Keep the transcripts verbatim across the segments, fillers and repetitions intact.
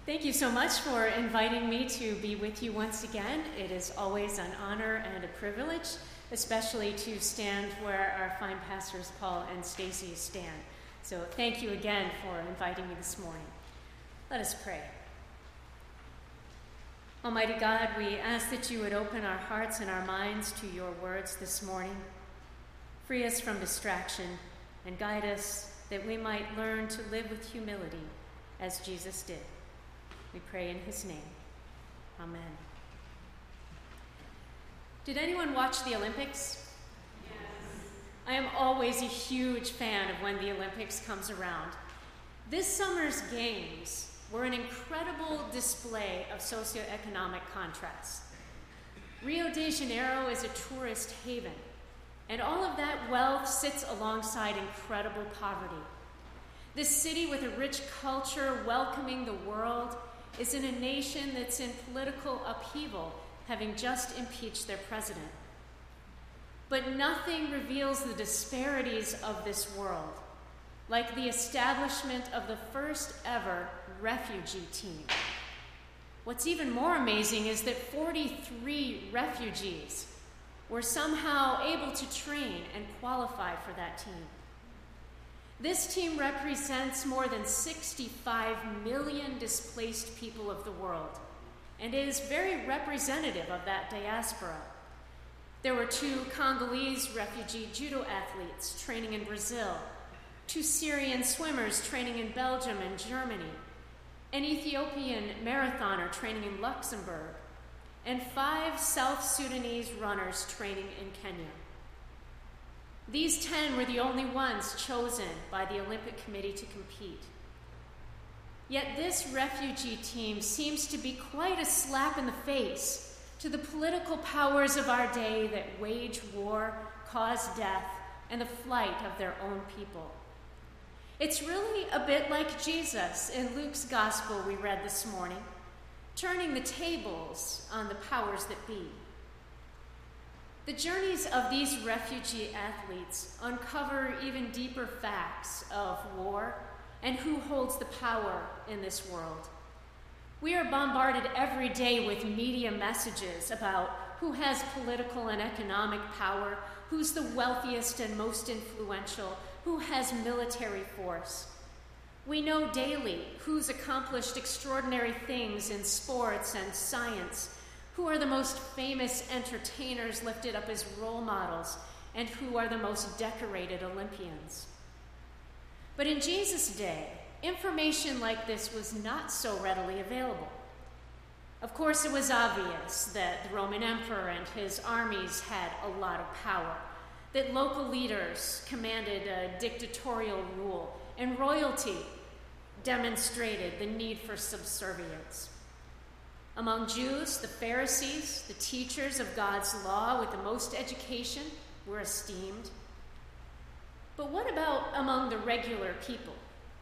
Thank you so much for inviting me to be with you once again. It is always an honor and a privilege, especially to stand where our fine pastors Paul and Stacy stand. So thank you again for inviting me this morning. Let us pray. Almighty God, we ask that you would open our hearts and our minds to your words this morning. Free us from distraction and guide us that we might learn to live with humility as Jesus did. We pray in his name. Amen. Did anyone watch the Olympics? Yes. I am always a huge fan of when the Olympics comes around. This summer's games were an incredible display of socioeconomic contrasts. Rio de Janeiro is a tourist haven, and all of that wealth sits alongside incredible poverty. This city with a rich culture welcoming the world is in a nation that's in political upheaval, having just impeached their president. But nothing reveals the disparities of this world like the establishment of the first ever refugee team. What's even more amazing is that forty-three refugees were somehow able to train and qualify for that team. This team represents more than sixty-five million displaced people of the world and is very representative of that diaspora. There were two Congolese refugee judo athletes training in Brazil, two Syrian swimmers training in Belgium and Germany, an Ethiopian marathoner training in Luxembourg, and five South Sudanese runners training in Kenya. These ten were the only ones chosen by the Olympic Committee to compete. Yet this refugee team seems to be quite a slap in the face to the political powers of our day that wage war, cause death, and the flight of their own people. It's really a bit like Jesus in Luke's gospel we read this morning, turning the tables on the powers that be. The journeys of these refugee athletes uncover even deeper facts of war and who holds the power in this world. We are bombarded every day with media messages about who has political and economic power, who's the wealthiest and most influential, who has military force. We know daily who's accomplished extraordinary things in sports and science, who are the most famous entertainers lifted up as role models, and who are the most decorated Olympians. But in Jesus' day, information like this was not so readily available. Of course, it was obvious that the Roman emperor and his armies had a lot of power, that local leaders commanded a dictatorial rule, and royalty demonstrated the need for subservience. Among Jews, the Pharisees, the teachers of God's law with the most education, were esteemed. But what about among the regular people?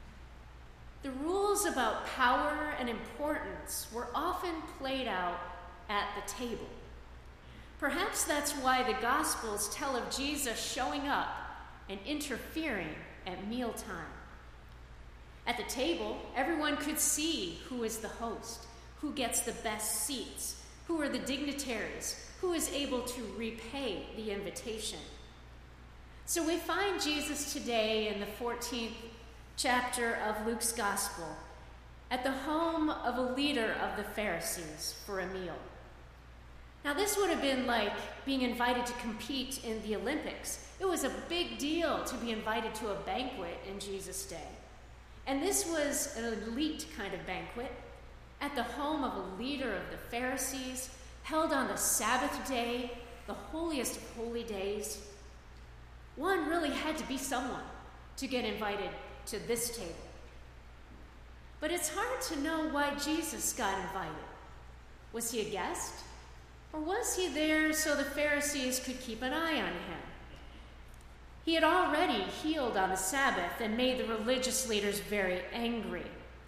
The rules about power and importance were often played out at the table. Perhaps that's why the Gospels tell of Jesus showing up and interfering at mealtime. At the table, everyone could see who is the host, who gets the best seats, who are the dignitaries, who is able to repay the invitation. So we find Jesus today in the fourteenth chapter of Luke's Gospel at the home of a leader of the Pharisees for a meal. Now, this would have been like being invited to compete in the Olympics. It was a big deal to be invited to a banquet in Jesus' day. And this was an elite kind of banquet at the home of a leader of the Pharisees, held on the Sabbath day, the holiest of holy days. One really had to be someone to get invited to this table. But it's hard to know why Jesus got invited. Was he a guest? Or was he there so the Pharisees could keep an eye on him? He had already healed on the Sabbath and made the religious leaders very angry.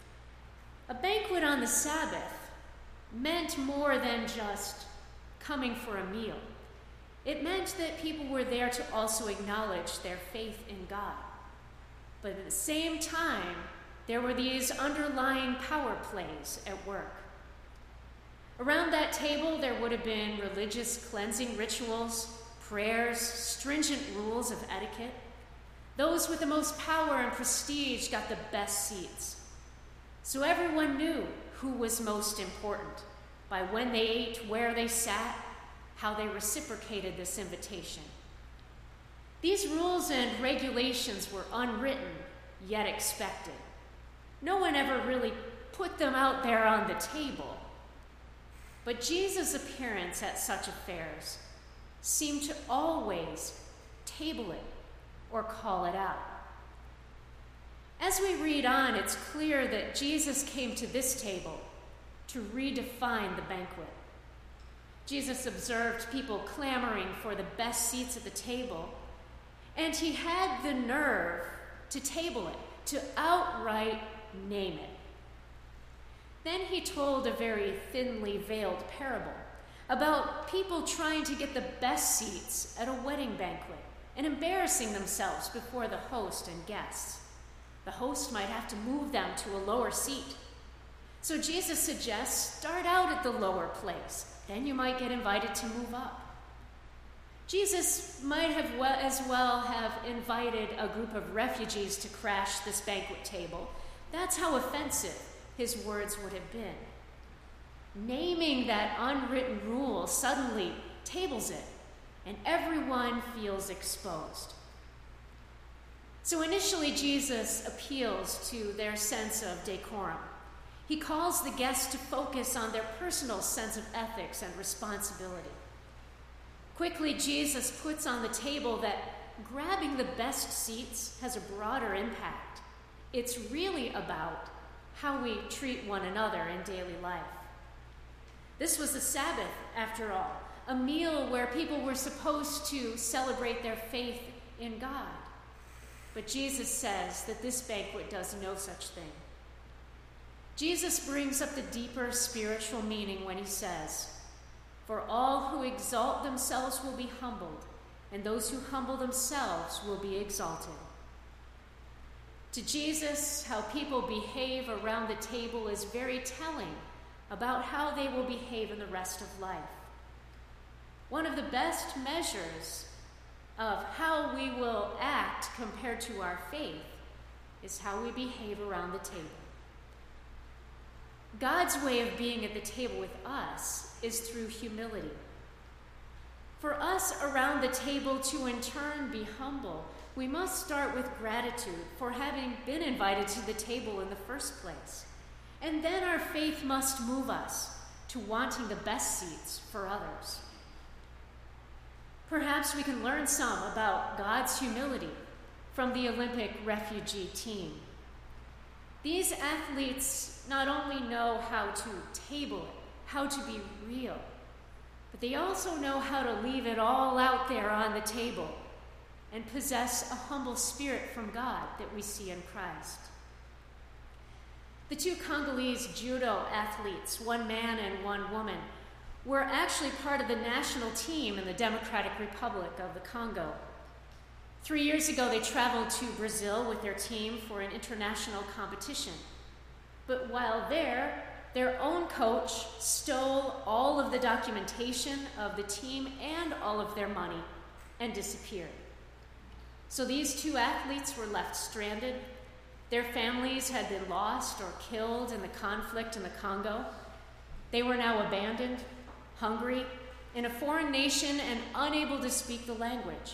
A banquet on the Sabbath meant more than just coming for a meal. It meant that people were there to also acknowledge their faith in God. But at the same time, there were these underlying power plays at work. Around that table, there would have been religious cleansing rituals, prayers, stringent rules of etiquette. Those with the most power and prestige got the best seats. So everyone knew who was most important by when they ate, where they sat, how they reciprocated this invitation. These rules and regulations were unwritten, yet expected. No one ever really put them out there on the table. But Jesus' appearance at such affairs seemed to always table it or call it out. As we read on, it's clear that Jesus came to this table to redefine the banquet. Jesus observed people clamoring for the best seats at the table, and he had the nerve to table it, to outright name it. Then he told a very thinly veiled parable about people trying to get the best seats at a wedding banquet and embarrassing themselves before the host and guests. The host might have to move them to a lower seat. So Jesus suggests start out at the lower place, then you might get invited to move up. Jesus might have well, as well have invited a group of refugees to crash this banquet table. That's how offensive his words would have been. Naming that unwritten rule suddenly tables it, and everyone feels exposed. So initially, Jesus appeals to their sense of decorum. He calls the guests to focus on their personal sense of ethics and responsibility. Quickly, Jesus puts on the table that grabbing the best seats has a broader impact. It's really about how we treat one another in daily life. This was the Sabbath, after all, a meal where people were supposed to celebrate their faith in God. But Jesus says that this banquet does no such thing. Jesus brings up the deeper spiritual meaning when he says, "For all who exalt themselves will be humbled, and those who humble themselves will be exalted." To Jesus, how people behave around the table is very telling about how they will behave in the rest of life. One of the best measures of how we will act compared to our faith is how we behave around the table. God's way of being at the table with us is through humility. For us around the table to in turn be humble, we must start with gratitude for having been invited to the table in the first place. And then our faith must move us to wanting the best seats for others. Perhaps we can learn some about God's humility from the Olympic refugee team. These athletes not only know how to table it, how to be real, but they also know how to leave it all out there on the table and possess a humble spirit from God that we see in Christ. The two Congolese judo athletes, one man and one woman, were actually part of the national team in the Democratic Republic of the Congo. Three years ago, they traveled to Brazil with their team for an international competition. But while there, their own coach stole all of the documentation of the team and all of their money and disappeared. So these two athletes were left stranded. Their families had been lost or killed in the conflict in the Congo. They were now abandoned, hungry, in a foreign nation and unable to speak the language.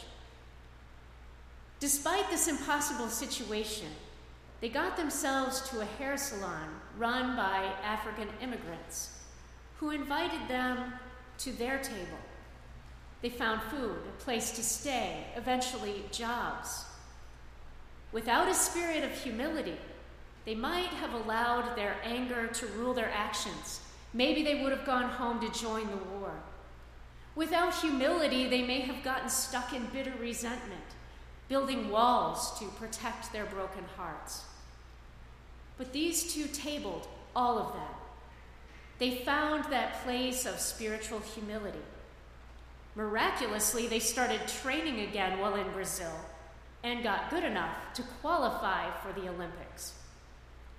Despite this impossible situation, they got themselves to a hair salon run by African immigrants who invited them to their table. They found food, a place to stay, eventually jobs. Without a spirit of humility, they might have allowed their anger to rule their actions. Maybe they would have gone home to join the war. Without humility, they may have gotten stuck in bitter resentment, building walls to protect their broken hearts. But these two tabled all of that. They found that place of spiritual humility. Miraculously, they started training again while in Brazil and got good enough to qualify for the Olympics.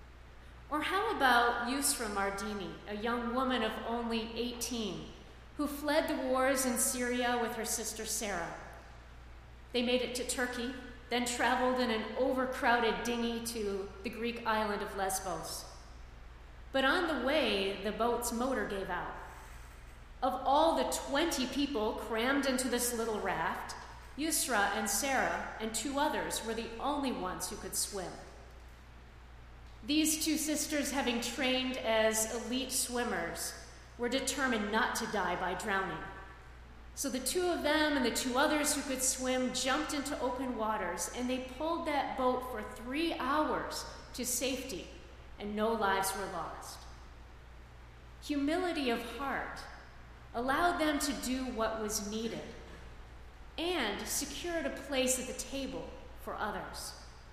Or how about Yusra Mardini, a young woman of only eighteen, who fled the wars in Syria with her sister Sarah? They made it to Turkey, then traveled in an overcrowded dinghy to the Greek island of Lesbos. But on the way, the boat's motor gave out. Of all the twenty people crammed into this little raft, Yusra and Sarah and two others were the only ones who could swim. These two sisters, having trained as elite swimmers, were determined not to die by drowning. So the two of them and the two others who could swim jumped into open waters, and they pulled that boat for three hours to safety, and no lives were lost. Humility of heart allowed them to do what was needed and secured a place at the table for others.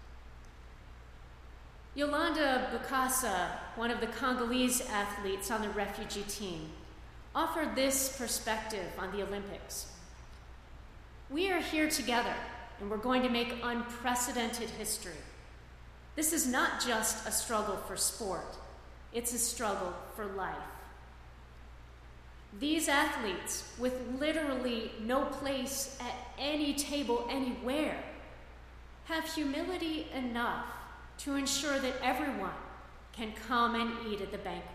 Yolanda Bukasa, one of the Congolese athletes on the refugee team, offered this perspective on the Olympics. We are here together, and we're going to make unprecedented history. This is not just a struggle for sport, it's a struggle for life. These athletes, with literally no place at any table anywhere, have humility enough to ensure that everyone can come and eat at the banquet.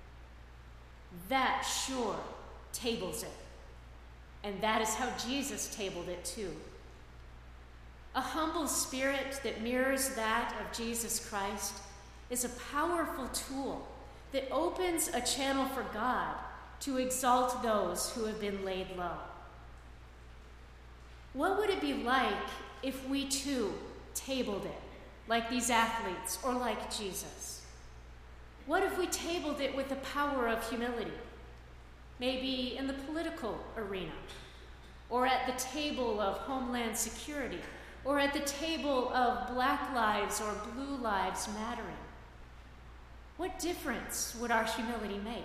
That sure tables it. And that is how Jesus tabled it too. A humble spirit that mirrors that of Jesus Christ is a powerful tool that opens a channel for God to exalt those who have been laid low. What would it be like if we too tabled it, like these athletes or like Jesus? What if we tabled it with the power of humility? Maybe in the political arena, or at the table of Homeland Security, or at the table of Black Lives or Blue Lives Mattering. What difference would our humility make?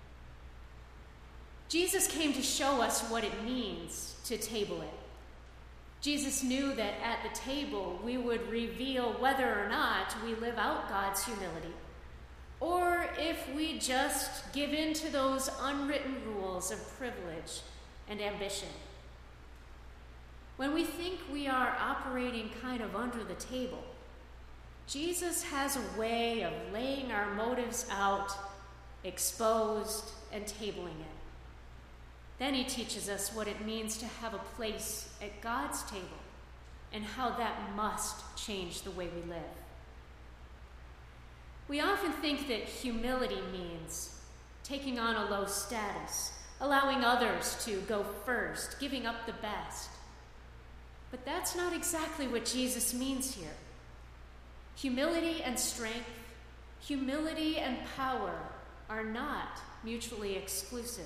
Jesus came to show us what it means to table it. Jesus knew that at the table we would reveal whether or not we live out God's humility, or if we just give in to those unwritten rules of privilege and ambition. When we think we are operating kind of under the table, Jesus has a way of laying our motives out, exposed, and tabling it. Then he teaches us what it means to have a place at God's table and how that must change the way we live. We often think that humility means taking on a low status, allowing others to go first, giving up the best. But that's not exactly what Jesus means here. Humility and strength, humility and power are not mutually exclusive.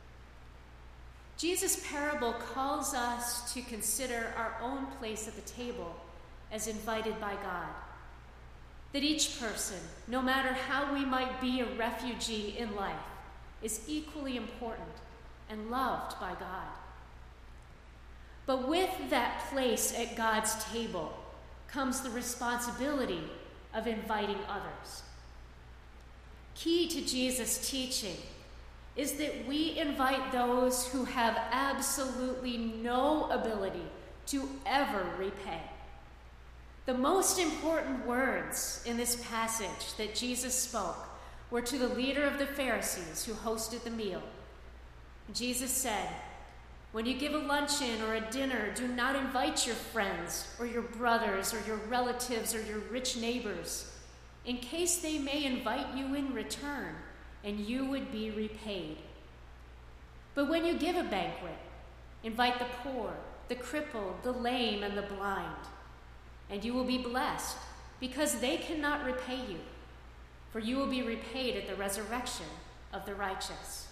Jesus' parable calls us to consider our own place at the table as invited by God. That each person, no matter how we might be a refugee in life, is equally important and loved by God. But with that place at God's table comes the responsibility of inviting others. Key to Jesus' teaching is that we invite those who have absolutely no ability to ever repay. The most important words in this passage that Jesus spoke were to the leader of the Pharisees who hosted the meal. Jesus said, "When you give a luncheon or a dinner, do not invite your friends or your brothers or your relatives or your rich neighbors, in case they may invite you in return, and you would be repaid. But when you give a banquet, invite the poor, the crippled, the lame, and the blind, and you will be blessed, because they cannot repay you, for you will be repaid at the resurrection of the righteous."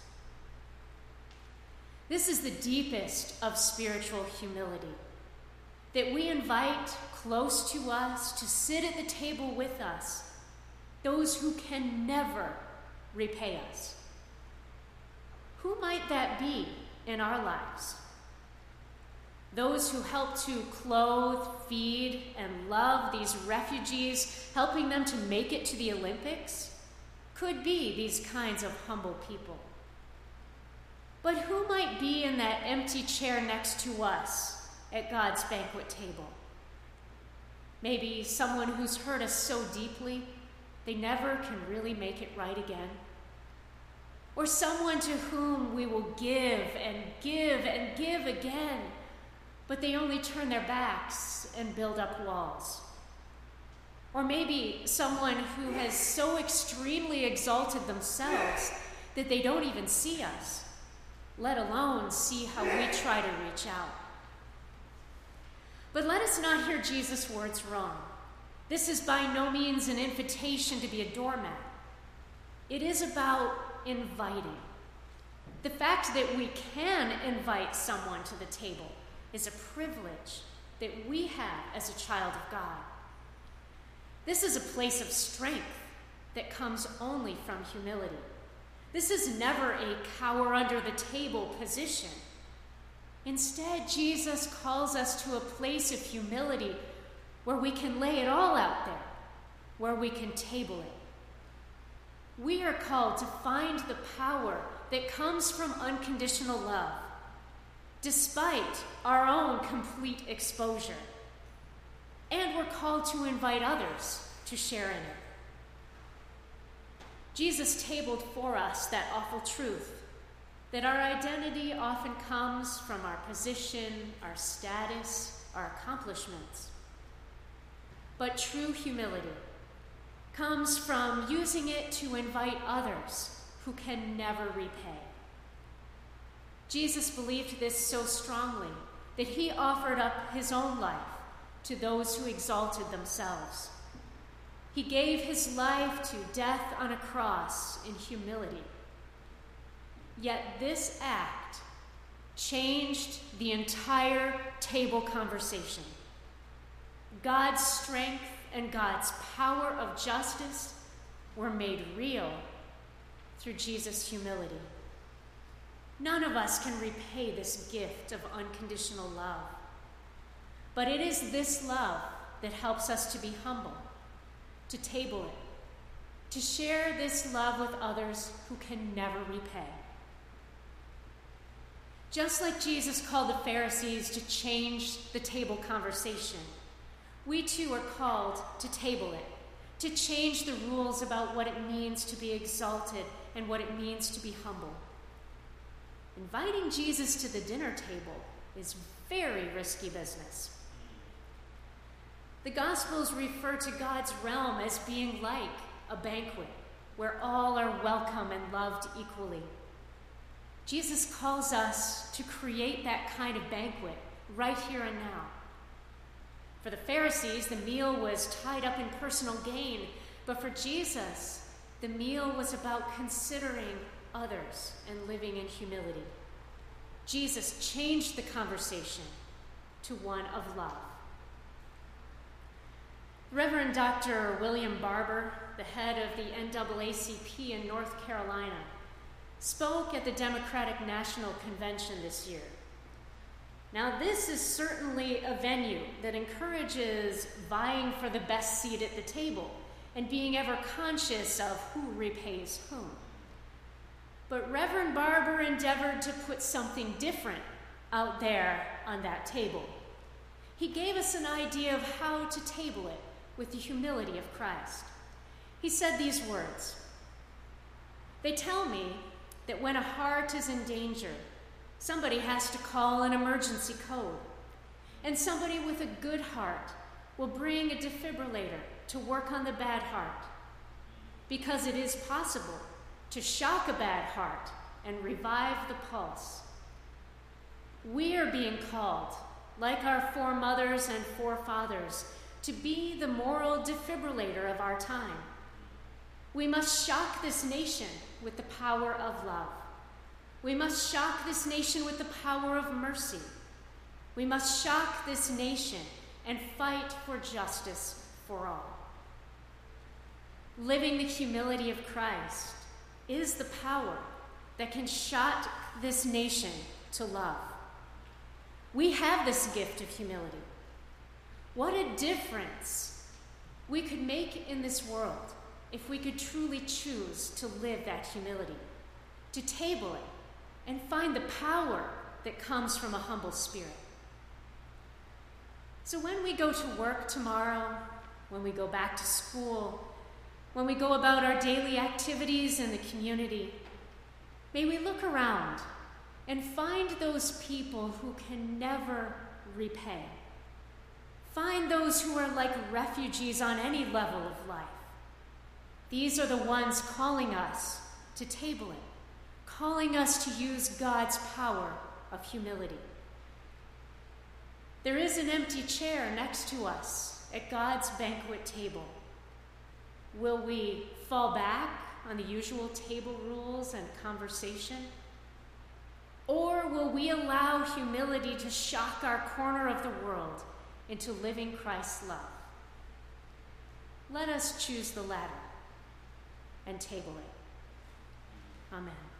This is the deepest of spiritual humility, that we invite close to us to sit at the table with us those who can never repay us. Who might that be in our lives? Those who help to clothe, feed, and love these refugees, helping them to make it to the Olympics? could be these kinds of humble people. But who might be in that empty chair next to us at God's banquet table? Maybe someone who's hurt us so deeply they never can really make it right again. Or someone to whom we will give and give and give again, but they only turn their backs and build up walls. Or maybe someone who has so extremely exalted themselves that they don't even see us, let alone see how we try to reach out. But let us not hear Jesus' words wrong. This is by no means an invitation to be a doormat. It is about inviting. The fact that we can invite someone to the table is a privilege that we have as a child of God. This is a place of strength that comes only from humility. This is never a cower under the table position. Instead, Jesus calls us to a place of humility where we can lay it all out there, where we can table it. We are called to find the power that comes from unconditional love, despite our own complete exposure. And we're called to invite others to share in it. Jesus tabled for us that awful truth that our identity often comes from our position, our status, our accomplishments. But true humility comes from using it to invite others who can never repay. Jesus believed this so strongly that he offered up his own life to those who exalted themselves. He gave his life to death on a cross in humility. Yet this act changed the entire table conversation. God's strength and God's power of justice were made real through Jesus' humility. None of us can repay this gift of unconditional love. But it is this love that helps us to be humble, to table it, to share this love with others who can never repay. Just like Jesus called the Pharisees to change the table conversation, we too are called to table it, to change the rules about what it means to be exalted and what it means to be humble. Inviting Jesus to the dinner table is very risky business. The Gospels refer to God's realm as being like a banquet where all are welcome and loved equally. Jesus calls us to create that kind of banquet right here and now. For the Pharisees, the meal was tied up in personal gain, but for Jesus, the meal was about considering others and living in humility. Jesus changed the conversation to one of love. Reverend Doctor William Barber, the head of the N double A C P in North Carolina, spoke at the Democratic National Convention this year. Now, this is certainly a venue that encourages vying for the best seat at the table and being ever conscious of who repays whom. But Reverend Barber endeavored to put something different out there on that table. He gave us an idea of how to table it with the humility of Christ. He said these words: "They tell me that when a heart is in danger, somebody has to call an emergency code, and somebody with a good heart will bring a defibrillator to work on the bad heart, because it is possible to shock a bad heart and revive the pulse. We are being called, like our foremothers and forefathers, to be the moral defibrillator of our time. We must shock this nation with the power of love. We must shock this nation with the power of mercy. We must shock this nation and fight for justice for all." Living the humility of Christ is the power that can shock this nation to love. We have this gift of humility. What a difference we could make in this world if we could truly choose to live that humility, to table it, and find the power that comes from a humble spirit. So when we go to work tomorrow, when we go back to school, when we go about our daily activities in the community, may we look around and find those people who can never repay. Find those who are like refugees on any level of life. These are the ones calling us to table it, calling us to use God's power of humility. There is an empty chair next to us at God's banquet table. Will we fall back on the usual table rules and conversation? Or will we allow humility to shock our corner of the world into living Christ's love? Let us choose the latter and table it. Amen.